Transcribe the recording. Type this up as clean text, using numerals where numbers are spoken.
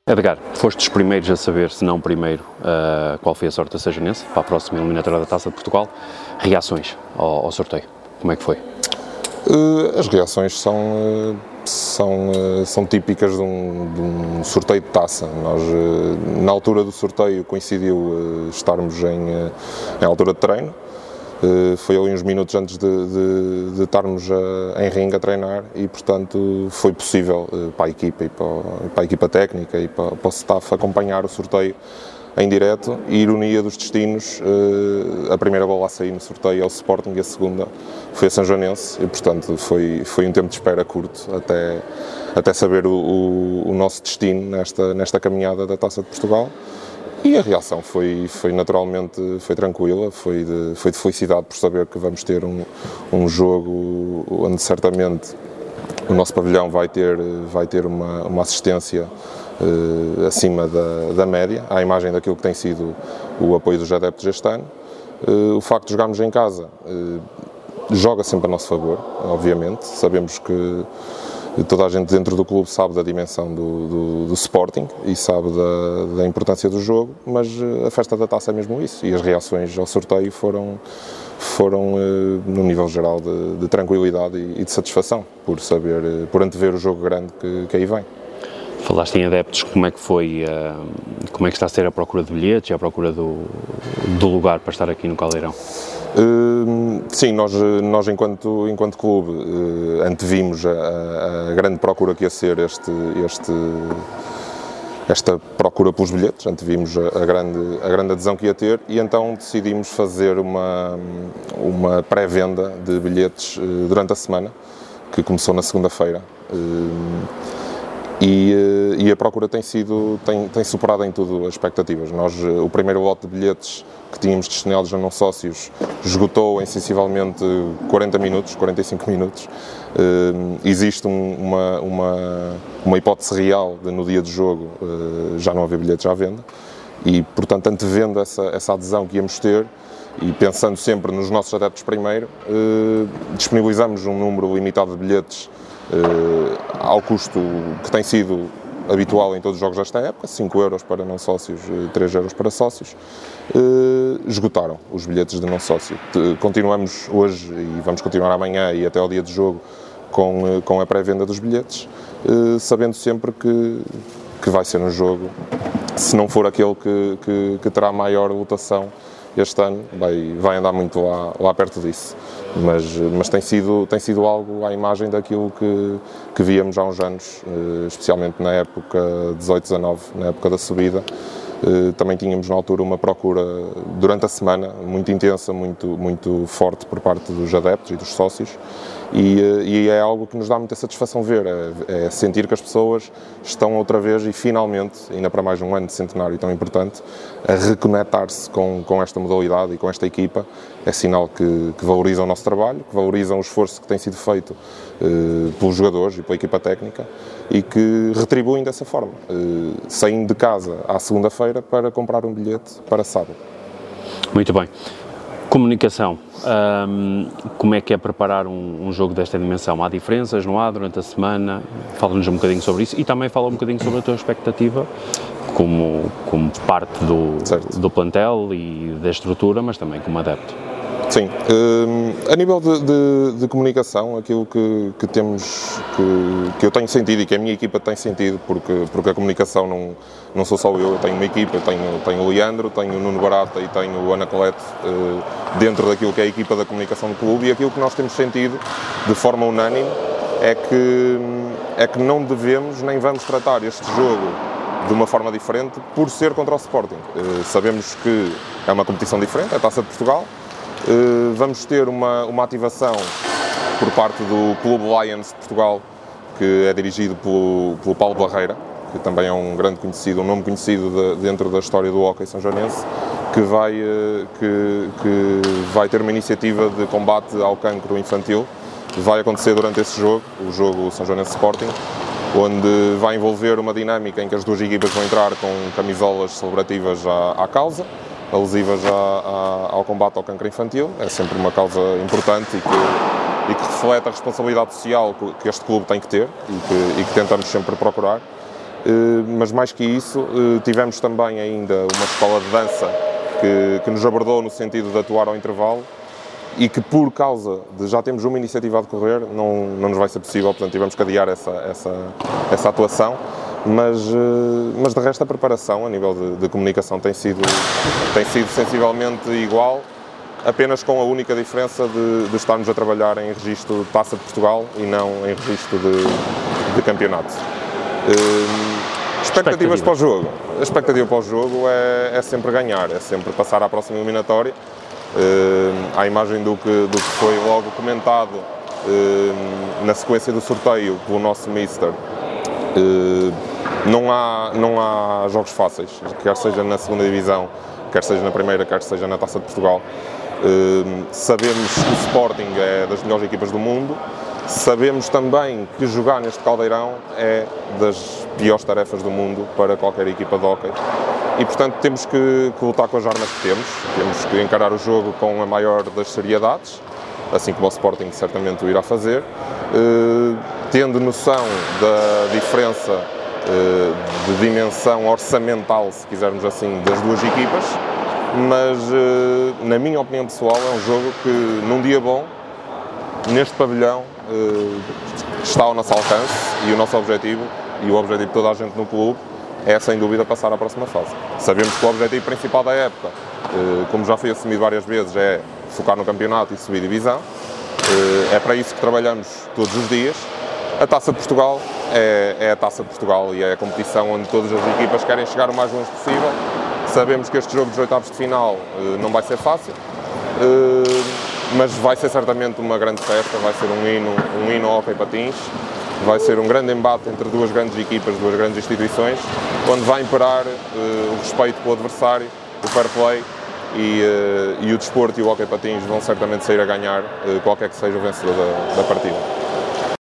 Edgar, foste dos primeiros a saber, se não o primeiro, qual foi a sorte da Sejanense para a próxima eliminatória da Taça de Portugal. Reações ao sorteio, como é que foi? As reações são típicas de um sorteio de taça. Nós, na altura do sorteio, coincidiu estarmos em altura de treino. Foi ali uns minutos antes de estarmos em ringue a treinar e, portanto, foi possível para a equipa e para a equipa técnica e para o staff acompanhar o sorteio em direto. E ironia dos destinos, a primeira bola a sair no sorteio é o Sporting e a segunda foi a Sanjonense e, portanto, foi um tempo de espera curto até saber o nosso destino nesta caminhada da Taça de Portugal. E a reação foi naturalmente tranquila, foi de felicidade por saber que vamos ter um jogo onde certamente o nosso pavilhão vai ter uma assistência acima da média, à imagem daquilo que tem sido o apoio dos adeptos este ano. O facto de jogarmos em casa joga sempre a nosso favor, obviamente. Sabemos que toda a gente dentro do clube sabe da dimensão do Sporting e sabe da importância do jogo, mas a festa da taça é mesmo isso, e as reações ao sorteio foram no nível geral de tranquilidade e de satisfação por antever o jogo grande que aí vem. Falaste em adeptos, como é que foi, como é que está a ser a procura de bilhetes e a procura do lugar para estar aqui no Caldeirão? Sim, nós enquanto clube antevimos a grande procura que ia ser esta procura pelos bilhetes, antevimos a grande adesão que ia ter e então decidimos fazer uma pré-venda de bilhetes durante a semana, que começou na segunda-feira. E a procura tem superado em tudo as expectativas. O primeiro lote de bilhetes que tínhamos destinados a não sócios esgotou em sensivelmente 45 minutos. Existe uma hipótese real de no dia de jogo já não haver bilhetes à venda e, portanto, antevendo essa adesão que íamos ter e pensando sempre nos nossos adeptos primeiro, disponibilizamos um número limitado de bilhetes ao custo que tem sido habitual em todos os jogos desta época, 5 € para não sócios, 3 € para sócios. Esgotaram os bilhetes de não sócio. Continuamos hoje e vamos continuar amanhã e até ao dia de jogo com a pré-venda dos bilhetes, sabendo sempre que vai ser um jogo, se não for aquele que terá maior lotação este ano, vai andar muito lá perto disso. Mas tem sido algo à imagem daquilo que víamos há uns anos, especialmente na época 18-19, na época da subida. Também tínhamos na altura uma procura durante a semana muito intensa, muito forte por parte dos adeptos e dos sócios e é algo que nos dá muita satisfação ver, é sentir que as pessoas estão outra vez e finalmente, ainda para mais um ano de centenário tão importante, a reconectar-se com esta modalidade e com esta equipa. É sinal que valorizam o nosso trabalho, que valorizam o esforço que tem sido feito pelos jogadores e pela equipa técnica e que retribuem dessa forma, saindo de casa à segunda-feira para comprar um bilhete para sábado. Muito bem. Comunicação. Como é que é preparar um jogo desta dimensão? Há diferenças? Não há durante a semana? Fala-nos um bocadinho sobre isso e também fala um bocadinho sobre a tua expectativa como parte do plantel e da estrutura, mas também como adepto. Sim, a nível de comunicação, aquilo que temos, que eu tenho sentido e que a minha equipa tem sentido, porque a comunicação não sou só eu tenho uma equipa, tenho o Leandro, tenho o Nuno Barata e tenho o Ana Colete dentro daquilo que é a equipa da comunicação do clube e aquilo que nós temos sentido de forma unânime é que não devemos nem vamos tratar este jogo de uma forma diferente por ser contra o Sporting. Sabemos que é uma competição diferente, é a Taça de Portugal. Vamos ter uma ativação por parte do Clube Lions de Portugal, que é dirigido pelo Paulo Barreira, que também é um nome conhecido dentro da história do hóquei sanjonense, que vai ter uma iniciativa de combate ao cancro infantil. Vai acontecer durante esse jogo, o jogo Sanjonense Sporting, onde vai envolver uma dinâmica em que as duas equipas vão entrar com camisolas celebrativas à causa, alusivas ao combate ao cancro infantil. É sempre uma causa importante e que reflete a responsabilidade social que este clube tem que ter e que tentamos sempre procurar. mas mais que isso, tivemos também ainda uma escola de dança que nos abordou no sentido de atuar ao intervalo e que, por causa de já termos uma iniciativa a decorrer, não nos vai ser possível, portanto tivemos que adiar essa atuação, mas de resto a preparação a nível de comunicação tem sido sensivelmente igual, apenas com a única diferença de estarmos a trabalhar em registro de Taça de Portugal e não em registro de campeonato. Expectativas para o jogo. A expectativa para o jogo é sempre ganhar, é sempre passar à próxima eliminatória. À imagem do que foi logo comentado na sequência do sorteio pelo nosso Mister, não há jogos fáceis, quer seja na segunda divisão, quer seja na primeira, quer seja na Taça de Portugal. Sabemos que o Sporting é das melhores equipas do mundo, sabemos também que jogar neste caldeirão é das piores tarefas do mundo para qualquer equipa de hóquei e, portanto, temos que lutar com as armas que temos que encarar o jogo com a maior das seriedades, assim como o Sporting certamente o irá fazer, tendo noção da diferença de dimensão orçamental, se quisermos assim, das duas equipas, mas, na minha opinião pessoal, é um jogo que, num dia bom, neste pavilhão, está ao nosso alcance e o nosso objetivo, e o objetivo de toda a gente no clube, é sem dúvida passar à próxima fase. Sabemos que o objetivo principal da época, como já foi assumido várias vezes, é focar no campeonato e subir divisão. É para isso que trabalhamos todos os dias. A Taça de Portugal é a Taça de Portugal e é a competição onde todas as equipas querem chegar o mais longe possível. Sabemos que este jogo dos oitavos de final não vai ser fácil, mas vai ser certamente uma grande festa, vai ser um hino ao hóquei patins, vai ser um grande embate entre duas grandes equipas, duas grandes instituições, onde vai imperar o respeito pelo adversário, o fair play e o desporto e o hóquei patins vão certamente sair a ganhar, qualquer que seja o vencedor da partida.